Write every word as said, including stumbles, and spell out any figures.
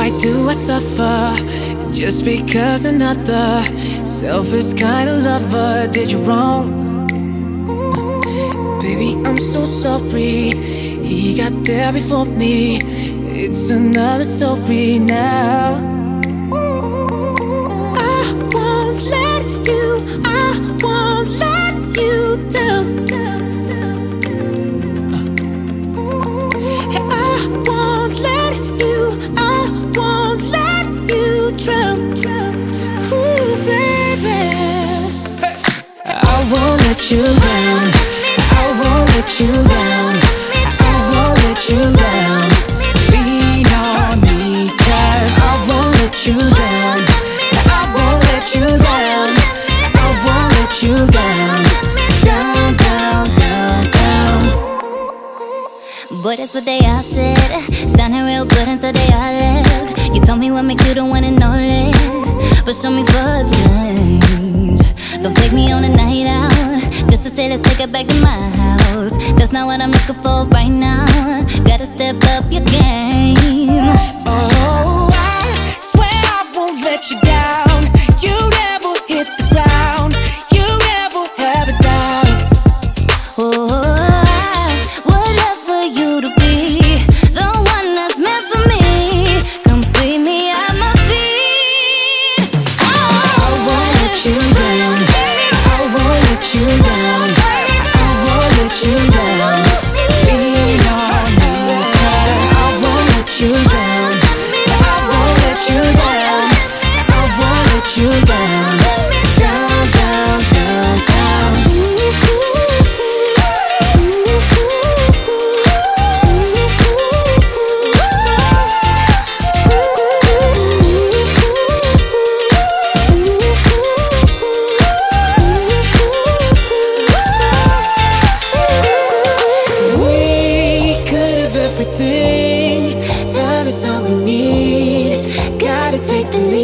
Why do I suffer just because another selfish kind of lover did you wrong? Baby, I'm so sorry. He got there before me. It's another story now. I won't let you, I won't let you down. I won't let you, I won't let you drown. Ooh, baby, I won't let you down. I won't let you down. I won't let you down. Lean on me, 'cause I won't let you down. I won't let you down. I won't let you down. Down, down, down, down. Boy, that's what they all said. Sounding real good until they all left. You told me what makes you the one and only, but show me for a change. Don't take me on a night out just to say let's take it back to my house. That's not what I'm looking for right now. Gotta step up your game. Oh, I swear I won't let you down. You never hit the ground. You never have a doubt. Oh, I would love for you to be the one that's meant for me. Come sweep me at my feet. Oh, I won't let you down. I won't let you down. I won't let you down. Lean on me, 'cause I won't let you down. I won't let you down. I won't let you down. Down, down, down, down. We could have everything. Love is all we need. Gotta take the lead.